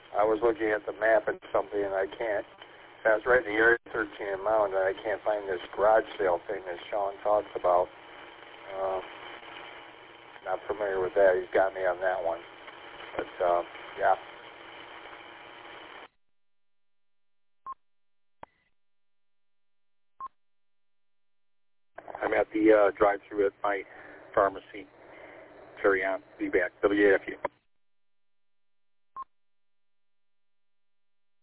I was looking at the map and something, and I can't. I was right in the Area 13 in Mound, and I can't find this garage sale thing that Sean talks about. Not familiar with that. He's got me on that one. But, yeah. I'm at the drive-thru at my pharmacy. Carry on. Be back. WAFU.